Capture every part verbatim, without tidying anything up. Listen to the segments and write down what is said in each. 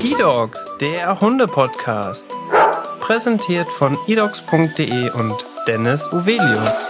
eDogs, der Hunde-Podcast. Präsentiert von edogs punkt de und Dennis Uvelius.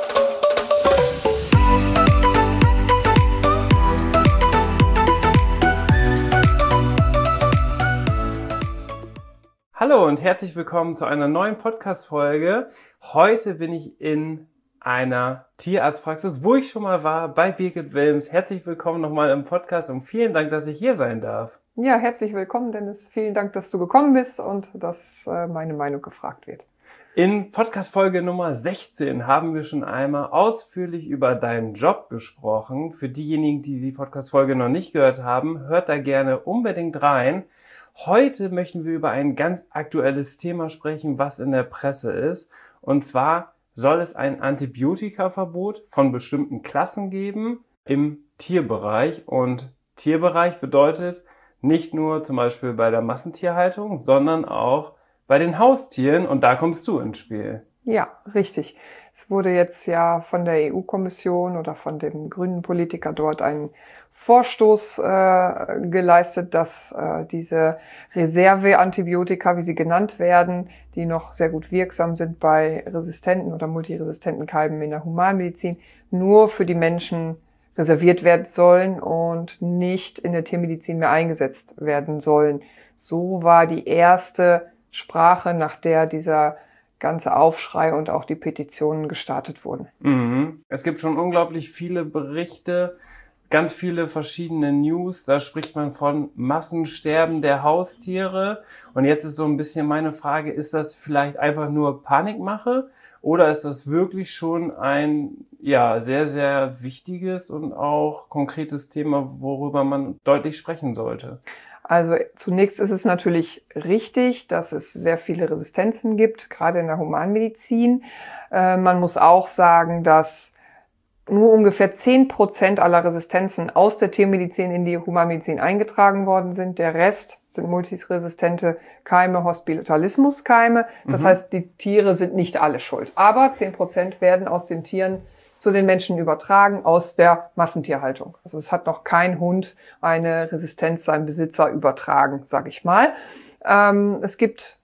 Hallo und herzlich willkommen zu einer neuen Podcast-Folge. Heute bin ich in einer Tierarztpraxis, wo ich schon mal war, bei Birgit Wilms. Herzlich willkommen nochmal im Podcast und vielen Dank, dass ich hier sein darf. Ja, herzlich willkommen, Dennis. Vielen Dank, dass du gekommen bist und dass äh, meine Meinung gefragt wird. In Podcast-Folge Nummer sechzehn haben wir schon einmal ausführlich über deinen Job gesprochen. Für diejenigen, die die Podcast-Folge noch nicht gehört haben, hört da gerne unbedingt rein. Heute möchten wir über ein ganz aktuelles Thema sprechen, was in der Presse ist. Und zwar soll es ein Antibiotikaverbot von bestimmten Klassen geben im Tierbereich. Und Tierbereich bedeutet nicht nur zum Beispiel bei der Massentierhaltung, sondern auch bei den Haustieren. Und da kommst du ins Spiel. Ja, richtig. Es wurde jetzt ja von der E U-Kommission oder von dem grünen Politiker dort ein Vorstoß äh, geleistet, dass äh, diese Reserveantibiotika, wie sie genannt werden, die noch sehr gut wirksam sind bei resistenten oder multiresistenten Keimen in der Humanmedizin, nur für die Menschen reserviert werden sollen und nicht in der Tiermedizin mehr eingesetzt werden sollen. So war die erste Sprache, nach der dieser ganze Aufschrei und auch die Petitionen gestartet wurden. Mhm. Es gibt schon unglaublich viele Berichte, ganz viele verschiedene News. Da spricht man von Massensterben der Haustiere. Und jetzt ist so ein bisschen meine Frage, ist das vielleicht einfach nur Panikmache oder ist das wirklich schon ein ja sehr, sehr wichtiges und auch konkretes Thema, worüber man deutlich sprechen sollte? Also zunächst ist es natürlich richtig, dass es sehr viele Resistenzen gibt, gerade in der Humanmedizin. Äh, man muss auch sagen, dass nur ungefähr zehn Prozent aller Resistenzen aus der Tiermedizin in die Humanmedizin eingetragen worden sind. Der Rest sind multiresistente Keime, Hospitalismuskeime. Das mhm. heißt, die Tiere sind nicht alle schuld. Aber zehn Prozent werden aus den Tieren zu den Menschen übertragen aus der Massentierhaltung. Also es hat noch kein Hund eine Resistenz seinem Besitzer übertragen, sage ich mal. Ähm, es gibt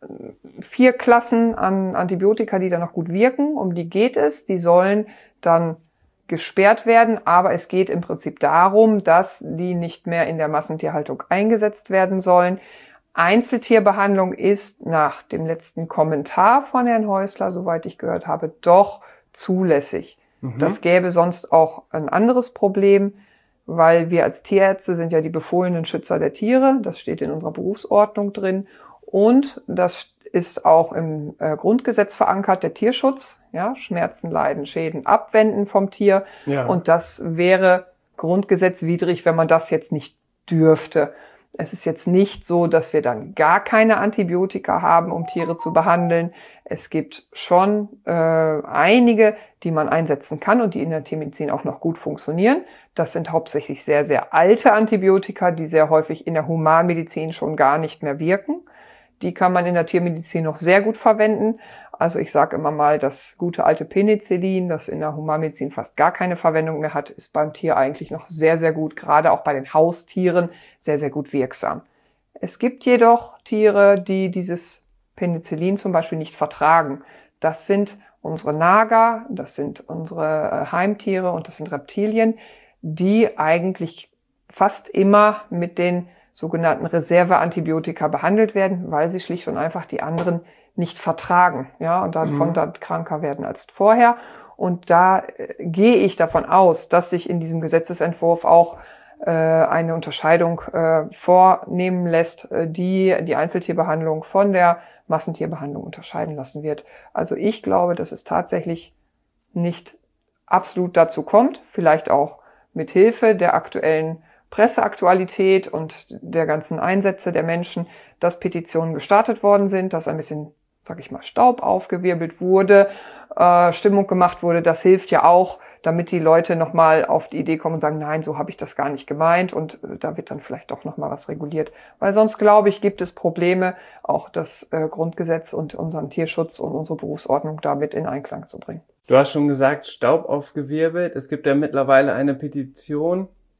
vier Klassen an Antibiotika, die da noch gut wirken. Um die geht es. Die sollen dann gesperrt werden, aber es geht im Prinzip darum, dass die nicht mehr in der Massentierhaltung eingesetzt werden sollen. Einzeltierbehandlung ist nach dem letzten Kommentar von Herrn Häusler, soweit ich gehört habe, doch zulässig. Mhm. Das gäbe sonst auch ein anderes Problem, weil wir als Tierärzte sind ja die befohlenen Schützer der Tiere. Das steht in unserer Berufsordnung drin. Und das ist auch im äh, Grundgesetz verankert, der Tierschutz. Ja, Schmerzen, Leiden, Schäden abwenden vom Tier. Ja. Und das wäre grundgesetzwidrig, wenn man das jetzt nicht dürfte. Es ist jetzt nicht so, dass wir dann gar keine Antibiotika haben, um Tiere zu behandeln. Es gibt schon äh, einige, die man einsetzen kann und die in der Tiermedizin auch noch gut funktionieren. Das sind hauptsächlich sehr, sehr alte Antibiotika, die sehr häufig in der Humanmedizin schon gar nicht mehr wirken. Die kann man in der Tiermedizin noch sehr gut verwenden. Also ich sage immer mal, das gute alte Penicillin, das in der Humanmedizin fast gar keine Verwendung mehr hat, ist beim Tier eigentlich noch sehr, sehr gut, gerade auch bei den Haustieren, sehr, sehr gut wirksam. Es gibt jedoch Tiere, die dieses Penicillin zum Beispiel nicht vertragen. Das sind unsere Nager, das sind unsere Heimtiere und das sind Reptilien, die eigentlich fast immer mit den sogenannten Reserveantibiotika behandelt werden, weil sie schlicht und einfach die anderen nicht vertragen, ja, und davon mhm. dann kranker werden als vorher. Und da äh, gehe ich davon aus, dass sich in diesem Gesetzesentwurf auch äh, eine Unterscheidung äh, vornehmen lässt, äh, die die Einzeltierbehandlung von der Massentierbehandlung unterscheiden lassen wird. Also ich glaube, dass es tatsächlich nicht absolut dazu kommt, vielleicht auch mit Hilfe der aktuellen Presseaktualität und der ganzen Einsätze der Menschen, dass Petitionen gestartet worden sind, dass ein bisschen, sag ich mal, Staub aufgewirbelt wurde, äh, Stimmung gemacht wurde. Das hilft ja auch, damit die Leute nochmal auf die Idee kommen und sagen, nein, so habe ich das gar nicht gemeint und äh, da wird dann vielleicht doch nochmal was reguliert. Weil sonst, glaube ich, gibt es Probleme, auch das äh, Grundgesetz und unseren Tierschutz und unsere Berufsordnung damit in Einklang zu bringen. Du hast schon gesagt, Staub aufgewirbelt. Es gibt ja mittlerweile eine Petition,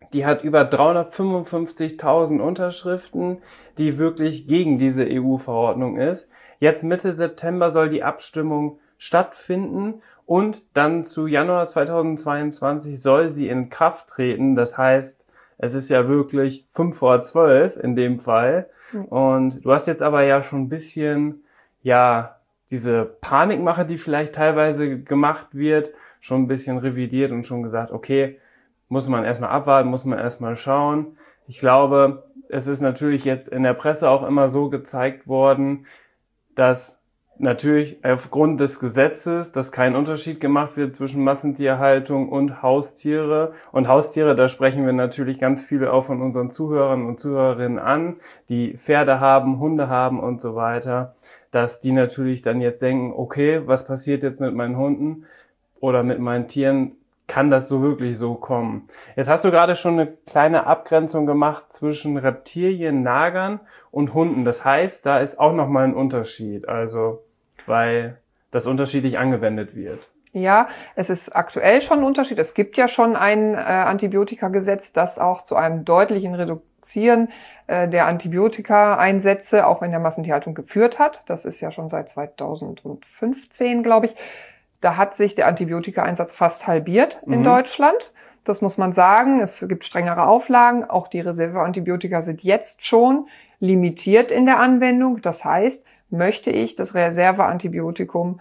Die hat über dreihundertfünfundfünfzigtausend Unterschriften, die wirklich gegen diese E U-Verordnung ist. Jetzt Mitte September soll die Abstimmung stattfinden und dann zu Januar zweitausendzweiundzwanzig soll sie in Kraft treten. Das heißt, es ist ja wirklich fünf vor zwölf in dem Fall. Und du hast jetzt aber ja schon ein bisschen, ja, diese Panikmache, die vielleicht teilweise gemacht wird, schon ein bisschen revidiert und schon gesagt, okay, muss man erstmal abwarten, muss man erstmal schauen. Ich glaube, es ist natürlich jetzt in der Presse auch immer so gezeigt worden, dass natürlich aufgrund des Gesetzes, dass kein Unterschied gemacht wird zwischen Massentierhaltung und Haustiere. Und Haustiere, da sprechen wir natürlich ganz viele auch von unseren Zuhörern und Zuhörerinnen an, die Pferde haben, Hunde haben und so weiter, dass die natürlich dann jetzt denken, okay, was passiert jetzt mit meinen Hunden oder mit meinen Tieren? Kann das so wirklich so kommen? Jetzt hast du gerade schon eine kleine Abgrenzung gemacht zwischen Reptilien, Nagern und Hunden. Das heißt, da ist auch nochmal ein Unterschied, also weil das unterschiedlich angewendet wird. Ja, es ist aktuell schon ein Unterschied. Es gibt ja schon ein äh, Antibiotikagesetz, das auch zu einem deutlichen Reduzieren äh, der Antibiotika-Einsätze auch in der Massentierhaltung geführt hat. Das ist ja schon seit zweitausendfünfzehn, glaube ich. Da hat sich der Antibiotika-Einsatz fast halbiert in mhm. Deutschland. Das muss man sagen. Es gibt strengere Auflagen. Auch die Reserveantibiotika sind jetzt schon limitiert in der Anwendung. Das heißt, möchte ich das Reserveantibiotikum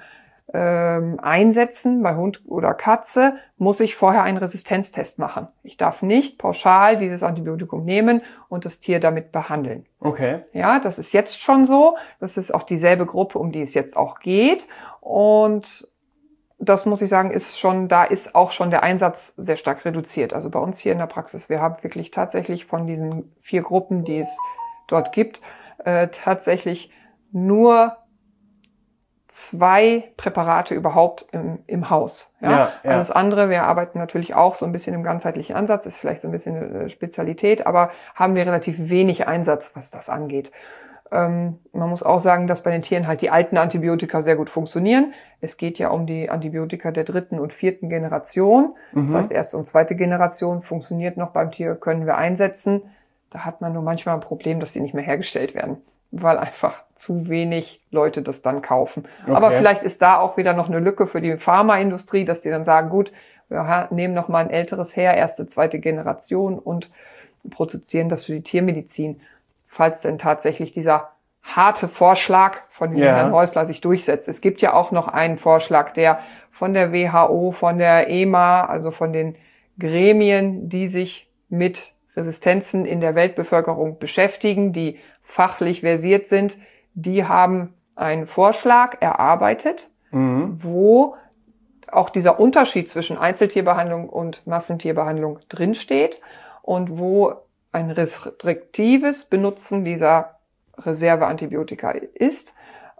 ähm, einsetzen bei Hund oder Katze, muss ich vorher einen Resistenztest machen. Ich darf nicht pauschal dieses Antibiotikum nehmen und das Tier damit behandeln. Okay. Ja, das ist jetzt schon so. Das ist auch dieselbe Gruppe, um die es jetzt auch geht. Und das muss ich sagen, ist schon, da ist auch schon der Einsatz sehr stark reduziert. Also bei uns hier in der Praxis, wir haben wirklich tatsächlich von diesen vier Gruppen, die es dort gibt, äh, tatsächlich nur zwei Präparate überhaupt im, im Haus. Ja? Ja, ja. Alles andere, wir arbeiten natürlich auch so ein bisschen im ganzheitlichen Ansatz, ist vielleicht so ein bisschen eine Spezialität, aber haben wir relativ wenig Einsatz, was das angeht. Ähm, man muss auch sagen, dass bei den Tieren halt die alten Antibiotika sehr gut funktionieren. Es geht ja um die Antibiotika der dritten und vierten Generation. Mhm. Das heißt, erste und zweite Generation funktioniert noch beim Tier, können wir einsetzen. Da hat man nur manchmal ein Problem, dass die nicht mehr hergestellt werden, weil einfach zu wenig Leute das dann kaufen. Okay. Aber vielleicht ist da auch wieder noch eine Lücke für die Pharmaindustrie, dass die dann sagen, gut, wir nehmen noch mal ein älteres her, erste, zweite Generation und produzieren das für die Tiermedizin. Falls denn tatsächlich dieser harte Vorschlag von diesem ja. Herrn Häusler sich durchsetzt. Es gibt ja auch noch einen Vorschlag, der von der W H O, von der E M A, also von den Gremien, die sich mit Resistenzen in der Weltbevölkerung beschäftigen, die fachlich versiert sind, die haben einen Vorschlag erarbeitet, mhm. wo auch dieser Unterschied zwischen Einzeltierbehandlung und Massentierbehandlung drinsteht und wo ein restriktives Benutzen dieser Reserveantibiotika ist.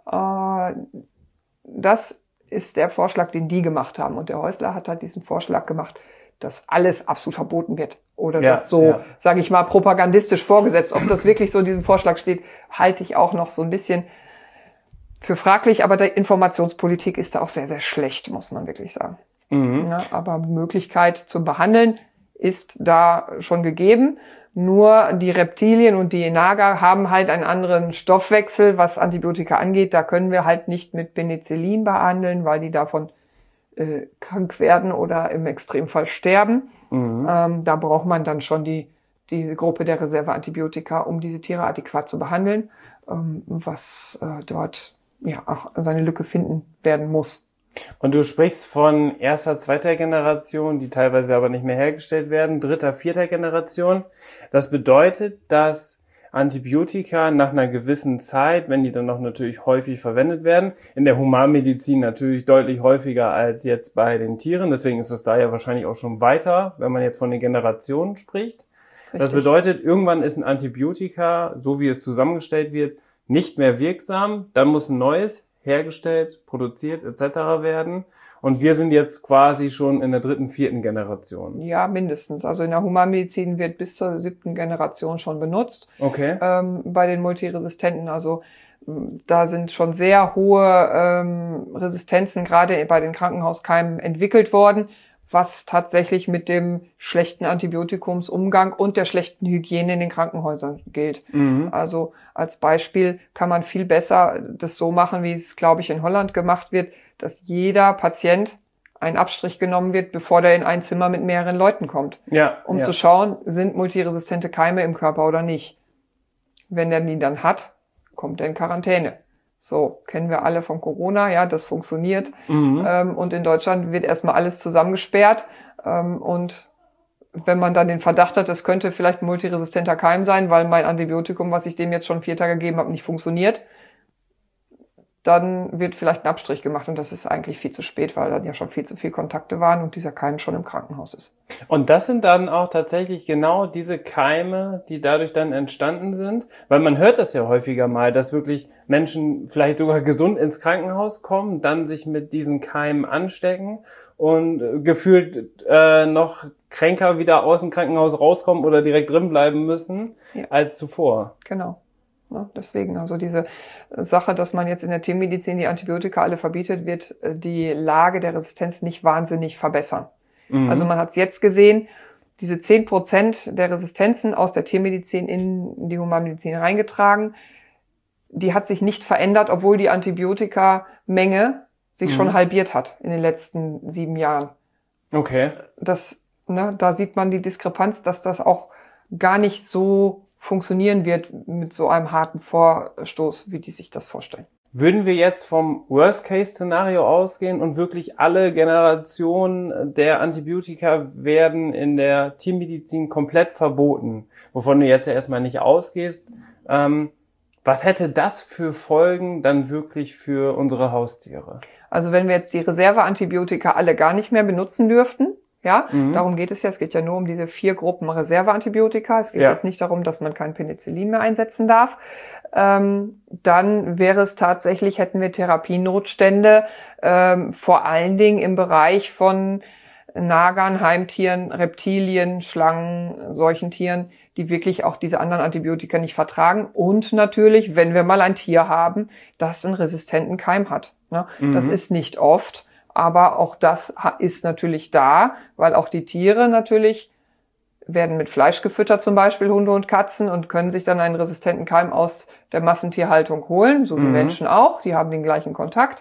Das ist der Vorschlag, den die gemacht haben. Und der Häusler hat halt diesen Vorschlag gemacht, dass alles absolut verboten wird. Oder ja, das so, ja. sage ich mal, propagandistisch vorgesetzt. Ob das wirklich so in diesem Vorschlag steht, halte ich auch noch so ein bisschen für fraglich. Aber die Informationspolitik ist da auch sehr, sehr schlecht, muss man wirklich sagen. Mhm. Ja, aber Möglichkeit zum Behandeln ist da schon gegeben. Nur die Reptilien und die Nager haben halt einen anderen Stoffwechsel, was Antibiotika angeht. Da können wir halt nicht mit Penicillin behandeln, weil die davon äh, krank werden oder im Extremfall sterben. Mhm. Ähm, da braucht man dann schon die, die Gruppe der Reserveantibiotika, um diese Tiere adäquat zu behandeln, ähm, was äh, dort ja auch seine Lücke finden werden muss. Und du sprichst von erster, zweiter Generation, die teilweise aber nicht mehr hergestellt werden, dritter, vierter Generation. Das bedeutet, dass Antibiotika nach einer gewissen Zeit, wenn die dann noch natürlich häufig verwendet werden, in der Humanmedizin natürlich deutlich häufiger als jetzt bei den Tieren. Deswegen ist es da ja wahrscheinlich auch schon weiter, wenn man jetzt von den Generationen spricht. Richtig. Das bedeutet, irgendwann ist ein Antibiotika, so wie es zusammengestellt wird, nicht mehr wirksam. Dann muss ein neues hergestellt, produziert et cetera werden. Und wir sind jetzt quasi schon in der dritten, vierten Generation. Ja, mindestens. Also in der Humanmedizin wird bis zur siebten Generation schon benutzt. Okay. Ähm, bei den Multiresistenten. Also da sind schon sehr hohe ähm, Resistenzen gerade bei den Krankenhauskeimen entwickelt worden, was tatsächlich mit dem schlechten Antibiotikumsumgang und der schlechten Hygiene in den Krankenhäusern gilt. Mhm. Also als Beispiel kann man viel besser das so machen, wie es, glaube ich, in Holland gemacht wird, dass jeder Patient ein Abstrich genommen wird, bevor der in ein Zimmer mit mehreren Leuten kommt. Ja, um ja. zu schauen, sind multiresistente Keime im Körper oder nicht. Wenn der die dann hat, kommt er in Quarantäne. So, kennen wir alle von Corona, ja, das funktioniert. Mhm. Ähm, und in Deutschland wird erstmal alles zusammengesperrt. Ähm, und wenn man dann den Verdacht hat, das könnte vielleicht ein multiresistenter Keim sein, weil mein Antibiotikum, was ich dem jetzt schon vier Tage gegeben habe, nicht funktioniert, dann wird vielleicht ein Abstrich gemacht. Und das ist eigentlich viel zu spät, weil dann ja schon viel zu viele Kontakte waren und dieser Keim schon im Krankenhaus ist. Und das sind dann auch tatsächlich genau diese Keime, die dadurch dann entstanden sind? Weil man hört das ja häufiger mal, dass wirklich Menschen vielleicht sogar gesund ins Krankenhaus kommen, dann sich mit diesen Keimen anstecken und gefühlt äh, noch kränker wieder aus dem Krankenhaus rauskommen oder direkt drin bleiben müssen, ja, als zuvor. Genau. Ja, deswegen, also diese Sache, dass man jetzt in der Tiermedizin die Antibiotika alle verbietet, wird die Lage der Resistenz nicht wahnsinnig verbessern. Mhm. Also man hat es jetzt gesehen, diese zehn Prozent der Resistenzen aus der Tiermedizin in die Humanmedizin reingetragen, die hat sich nicht verändert, obwohl die Antibiotikamenge sich mhm. schon halbiert hat in den letzten sieben Jahren. Okay. Das, ne, da sieht man die Diskrepanz, dass das auch gar nicht so funktionieren wird mit so einem harten Vorstoß, wie die sich das vorstellen. Würden wir jetzt vom Worst-Case-Szenario ausgehen und wirklich alle Generationen der Antibiotika werden in der Tiermedizin komplett verboten, wovon du jetzt ja erstmal nicht ausgehst, ähm, was hätte das für Folgen dann wirklich für unsere Haustiere? Also wenn wir jetzt die Reserveantibiotika alle gar nicht mehr benutzen dürften, ja, mhm. darum geht es ja. Es geht ja nur um diese vier Gruppen Reserveantibiotika. Es geht ja. jetzt nicht darum, dass man kein Penicillin mehr einsetzen darf. Ähm, dann wäre es tatsächlich, hätten wir Therapienotstände, ähm, vor allen Dingen im Bereich von Nagern, Heimtieren, Reptilien, Schlangen, solchen Tieren, die wirklich auch diese anderen Antibiotika nicht vertragen. Und natürlich, wenn wir mal ein Tier haben, das einen resistenten Keim hat. Ne? Mhm. Das ist nicht oft. Aber auch das ist natürlich da, weil auch die Tiere natürlich werden mit Fleisch gefüttert, zum Beispiel Hunde und Katzen, und können sich dann einen resistenten Keim aus der Massentierhaltung holen, so wie mhm. Menschen auch. Die haben den gleichen Kontakt.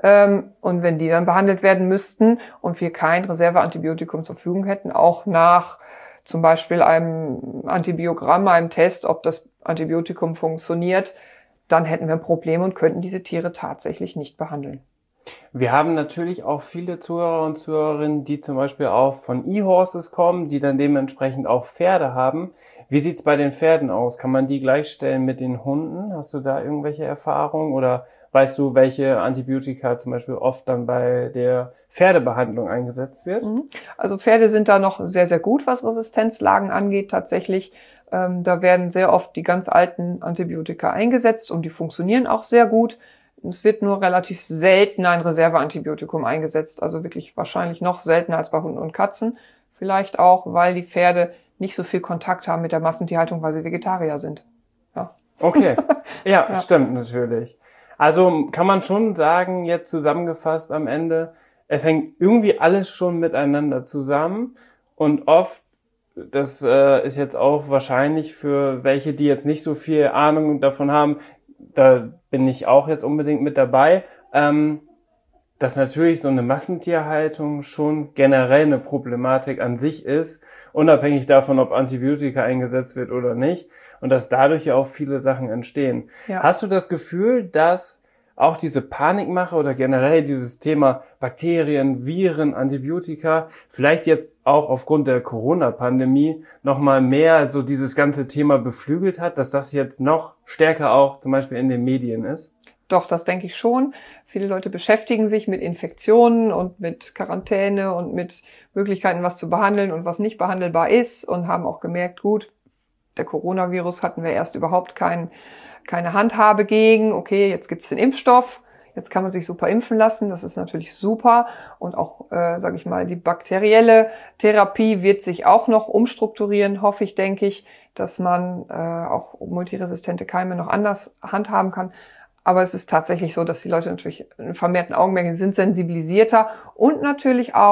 Und wenn die dann behandelt werden müssten und wir kein Reserveantibiotikum zur Verfügung hätten, auch nach zum Beispiel einem Antibiogramm, einem Test, ob das Antibiotikum funktioniert, dann hätten wir ein Problem und könnten diese Tiere tatsächlich nicht behandeln. Wir haben natürlich auch viele Zuhörer und Zuhörerinnen, die zum Beispiel auch von E-Horses kommen, die dann dementsprechend auch Pferde haben. Wie sieht's bei den Pferden aus? Kann man die gleichstellen mit den Hunden? Hast du da irgendwelche Erfahrungen? Oder weißt du, welche Antibiotika zum Beispiel oft dann bei der Pferdebehandlung eingesetzt wird? Also Pferde sind da noch sehr, sehr gut, was Resistenzlagen angeht, tatsächlich. Ähm, da werden sehr oft die ganz alten Antibiotika eingesetzt und die funktionieren auch sehr gut. Es wird nur relativ selten ein Reserveantibiotikum eingesetzt, also wirklich wahrscheinlich noch seltener als bei Hunden und Katzen. Vielleicht auch, weil die Pferde nicht so viel Kontakt haben mit der Massentierhaltung, weil sie Vegetarier sind. Ja. Okay, ja, ja, stimmt natürlich. Also kann man schon sagen, jetzt zusammengefasst am Ende, es hängt irgendwie alles schon miteinander zusammen und oft, das äh, ist jetzt auch wahrscheinlich für welche, die jetzt nicht so viel Ahnung davon haben, da bin ich auch jetzt unbedingt mit dabei, ähm, dass natürlich so eine Massentierhaltung schon generell eine Problematik an sich ist, unabhängig davon, ob Antibiotika eingesetzt wird oder nicht, und dass dadurch ja auch viele Sachen entstehen. Ja. Hast du das Gefühl, dass auch diese Panikmache oder generell dieses Thema Bakterien, Viren, Antibiotika vielleicht jetzt auch aufgrund der Corona-Pandemie nochmal mehr so dieses ganze Thema beflügelt hat, dass das jetzt noch stärker auch zum Beispiel in den Medien ist? Doch, das denke ich schon. Viele Leute beschäftigen sich mit Infektionen und mit Quarantäne und mit Möglichkeiten, was zu behandeln und was nicht behandelbar ist, und haben auch gemerkt, gut, der Coronavirus hatten wir erst überhaupt keinen keine Handhabe gegen. Okay, jetzt gibt's den Impfstoff, jetzt kann man sich super impfen lassen, das ist natürlich super. Und auch, äh, sage ich mal, die bakterielle Therapie wird sich auch noch umstrukturieren, hoffe ich, denke ich, dass man äh, auch multiresistente Keime noch anders handhaben kann. Aber es ist tatsächlich so, dass die Leute natürlich einen vermehrten Augenmerk sind, sensibilisierter und natürlich auch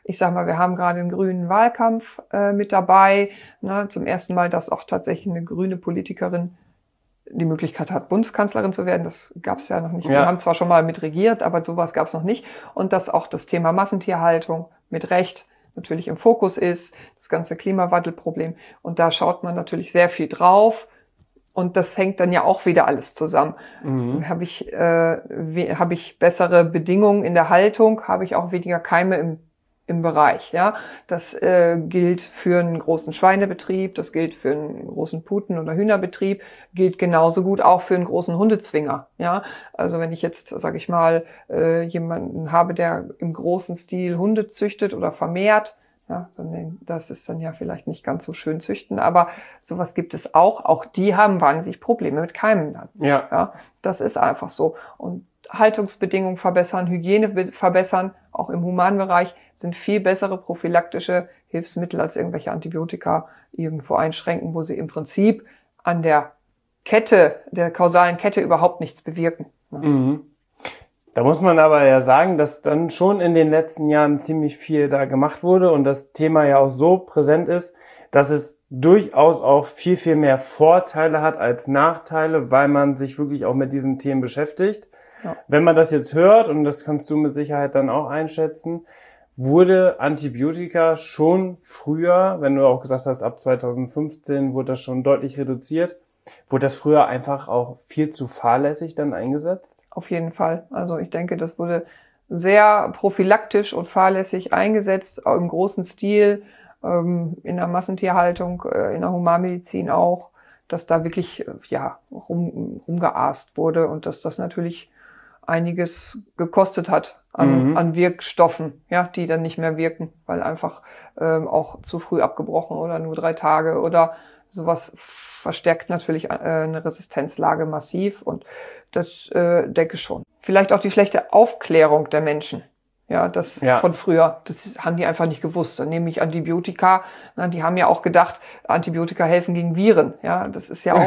Ich sag mal, wir haben gerade einen grünen Wahlkampf äh, mit dabei. Ne, zum ersten Mal, dass auch tatsächlich eine grüne Politikerin die Möglichkeit hat, Bundeskanzlerin zu werden. Das gab es ja noch nicht. Ja. Die haben zwar schon mal mit regiert, aber sowas gab es noch nicht. Und dass auch das Thema Massentierhaltung mit Recht natürlich im Fokus ist, das ganze Klimawandelproblem. Und da schaut man natürlich sehr viel drauf. Und das hängt dann ja auch wieder alles zusammen. Mhm. Habe ich, äh, habe ich bessere Bedingungen in der Haltung, habe ich auch weniger Keime im im Bereich, ja. Das äh, gilt für einen großen Schweinebetrieb, das gilt für einen großen Puten- oder Hühnerbetrieb, gilt genauso gut auch für einen großen Hundezwinger, ja. Also wenn ich jetzt, sage ich mal, äh, jemanden habe, der im großen Stil Hunde züchtet oder vermehrt, ja, dann, das ist dann ja vielleicht nicht ganz so schön züchten, aber sowas gibt es auch. Auch die haben wahnsinnig Probleme mit Keimen dann. Ja. Ja, das ist einfach so. Und Haltungsbedingungen verbessern, Hygiene verbessern, auch im Humanbereich sind viel bessere prophylaktische Hilfsmittel als irgendwelche Antibiotika irgendwo einschränken, wo sie im Prinzip an der Kette, der kausalen Kette überhaupt nichts bewirken. Mhm. Da muss man aber ja sagen, dass dann schon in den letzten Jahren ziemlich viel da gemacht wurde und das Thema ja auch so präsent ist, dass es durchaus auch viel, viel mehr Vorteile hat als Nachteile, weil man sich wirklich auch mit diesen Themen beschäftigt. Ja. Wenn man das jetzt hört, und das kannst du mit Sicherheit dann auch einschätzen, wurde Antibiotika schon früher, wenn du auch gesagt hast, ab zweitausendfünfzehn wurde das schon deutlich reduziert, wurde das früher einfach auch viel zu fahrlässig dann eingesetzt? Auf jeden Fall. Also ich denke, das wurde sehr prophylaktisch und fahrlässig eingesetzt, auch im großen Stil, in der Massentierhaltung, in der Humanmedizin auch, dass da wirklich ja rum, rumgeaßt wurde und dass das natürlich einiges gekostet hat an, mhm. an Wirkstoffen, ja, die dann nicht mehr wirken, weil einfach ähm, auch zu früh abgebrochen oder nur drei Tage oder sowas verstärkt natürlich äh, eine Resistenzlage massiv und das äh, denke ich schon. Vielleicht auch die schlechte Aufklärung der Menschen, ja, das ja. von früher, das haben die einfach nicht gewusst. Dann nehme ich Antibiotika, na, die haben ja auch gedacht, Antibiotika helfen gegen Viren, ja, das ist ja auch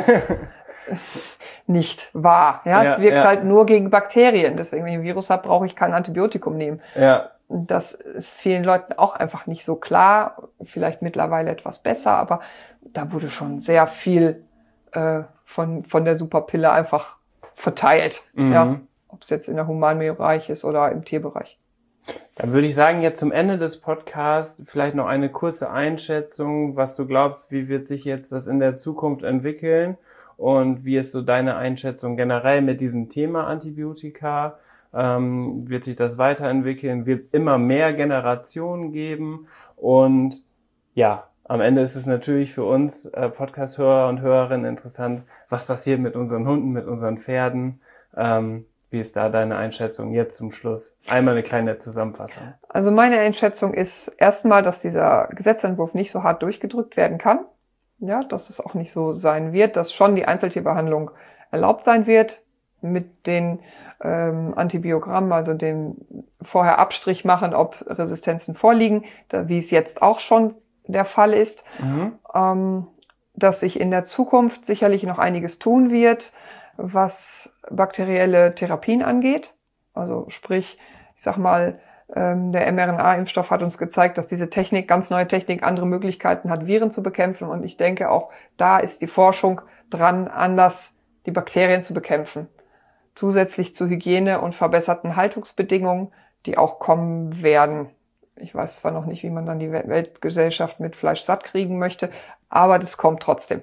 nicht wahr. Ja, ja, es wirkt ja. halt nur gegen Bakterien. Deswegen, wenn ich ein Virus habe, brauche ich kein Antibiotikum nehmen. Ja. Das ist vielen Leuten auch einfach nicht so klar. Vielleicht mittlerweile etwas besser, aber da wurde schon sehr viel äh, von von der Superpille einfach verteilt. Mhm. Ja, ob es jetzt in der Humanbereich ist oder im Tierbereich. Dann würde ich sagen, jetzt zum Ende des Podcasts vielleicht noch eine kurze Einschätzung, was du glaubst, wie wird sich jetzt das in der Zukunft entwickeln? Und wie ist so deine Einschätzung generell mit diesem Thema Antibiotika? Ähm, wird sich das weiterentwickeln? Wird es immer mehr Generationen geben? Und ja, am Ende ist es natürlich für uns äh, Podcast-Hörer und Hörerinnen interessant, was passiert mit unseren Hunden, mit unseren Pferden? Ähm, wie ist da deine Einschätzung jetzt zum Schluss? Einmal eine kleine Zusammenfassung. Also meine Einschätzung ist erstmal, dass dieser Gesetzentwurf nicht so hart durchgedrückt werden kann. Ja, dass es auch nicht so sein wird, dass schon die Einzeltierbehandlung erlaubt sein wird mit den ähm, Antibiogrammen, also dem vorher Abstrich machen, ob Resistenzen vorliegen, da, wie es jetzt auch schon der Fall ist, mhm. ähm, dass sich in der Zukunft sicherlich noch einiges tun wird, was bakterielle Therapien angeht. Also sprich, ich sag mal, der mRNA-Impfstoff hat uns gezeigt, dass diese Technik, ganz neue Technik, andere Möglichkeiten hat, Viren zu bekämpfen. Und ich denke, auch da ist die Forschung dran, anders die Bakterien zu bekämpfen. Zusätzlich zu Hygiene und verbesserten Haltungsbedingungen, die auch kommen werden. Ich weiß zwar noch nicht, wie man dann die Weltgesellschaft mit Fleisch satt kriegen möchte, aber das kommt trotzdem.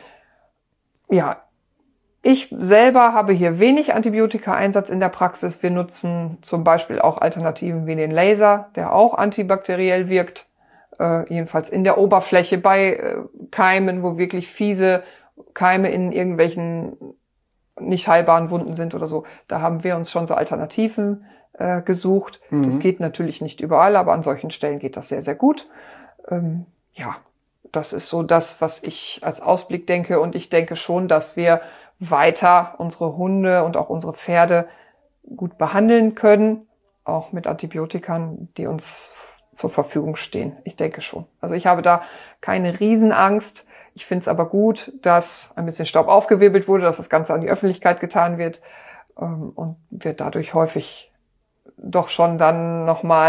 Ja, ich selber habe hier wenig Antibiotika-Einsatz in der Praxis. Wir nutzen zum Beispiel auch Alternativen wie den Laser, der auch antibakteriell wirkt. Äh, jedenfalls in der Oberfläche bei äh, Keimen, wo wirklich fiese Keime in irgendwelchen nicht heilbaren Wunden sind oder so. Da haben wir uns schon so Alternativen äh, gesucht. Mhm. Das geht natürlich nicht überall, aber an solchen Stellen geht das sehr, sehr gut. Ähm, ja, das ist so das, was ich als Ausblick denke. Und ich denke schon, dass wir weiter unsere Hunde und auch unsere Pferde gut behandeln können, auch mit Antibiotikern, die uns zur Verfügung stehen. Ich denke schon. Also ich habe da keine Riesenangst. Ich finde es aber gut, dass ein bisschen Staub aufgewirbelt wurde, dass das Ganze an die Öffentlichkeit getan wird und wir dadurch häufig doch schon dann nochmal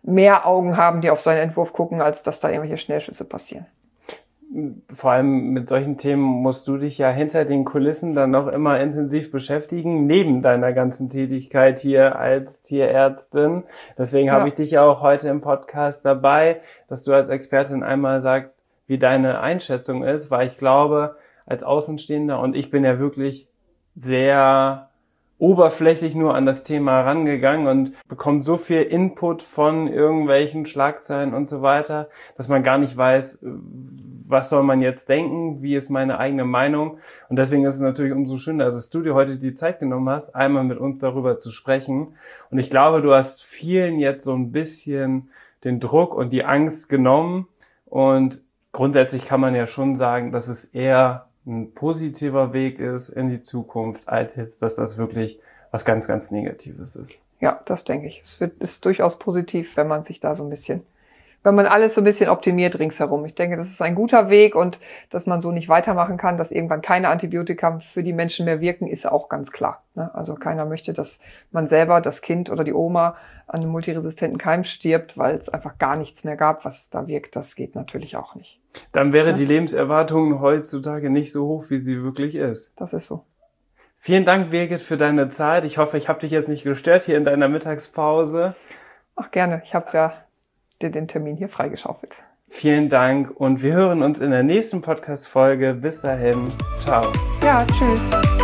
mehr Augen haben, die auf so einen Entwurf gucken, als dass da irgendwelche Schnellschüsse passieren. Vor allem mit solchen Themen musst du dich ja hinter den Kulissen dann noch immer intensiv beschäftigen, neben deiner ganzen Tätigkeit hier als Tierärztin. Deswegen ja. habe ich dich ja auch heute im Podcast dabei, dass du als Expertin einmal sagst, wie deine Einschätzung ist, weil ich glaube, als Außenstehender, und ich bin ja wirklich sehr oberflächlich nur an das Thema rangegangen und bekommt so viel Input von irgendwelchen Schlagzeilen und so weiter, dass man gar nicht weiß, was soll man jetzt denken, wie ist meine eigene Meinung. Und deswegen ist es natürlich umso schöner, dass du dir heute die Zeit genommen hast, einmal mit uns darüber zu sprechen. Und ich glaube, du hast vielen jetzt so ein bisschen den Druck und die Angst genommen. Und grundsätzlich kann man ja schon sagen, dass es eher ein positiver Weg ist in die Zukunft, als jetzt, dass das wirklich was ganz, ganz Negatives ist. Ja, das denke ich. Es wird, ist durchaus positiv, wenn man sich da so ein bisschen, wenn man alles so ein bisschen optimiert ringsherum. Ich denke, das ist ein guter Weg, und dass man so nicht weitermachen kann, dass irgendwann keine Antibiotika für die Menschen mehr wirken, ist auch ganz klar. Also keiner möchte, dass man selber, das Kind oder die Oma an einem multiresistenten Keim stirbt, weil es einfach gar nichts mehr gab, was da wirkt. Das geht natürlich auch nicht. Dann wäre ja. die Lebenserwartung heutzutage nicht so hoch, wie sie wirklich ist. Das ist so. Vielen Dank, Birgit, für deine Zeit. Ich hoffe, ich habe dich jetzt nicht gestört hier in deiner Mittagspause. Ach, gerne. Ich habe ja dir den Termin hier freigeschaufelt. Vielen Dank, und wir hören uns in der nächsten Podcast-Folge. Bis dahin. Ciao. Ja, tschüss.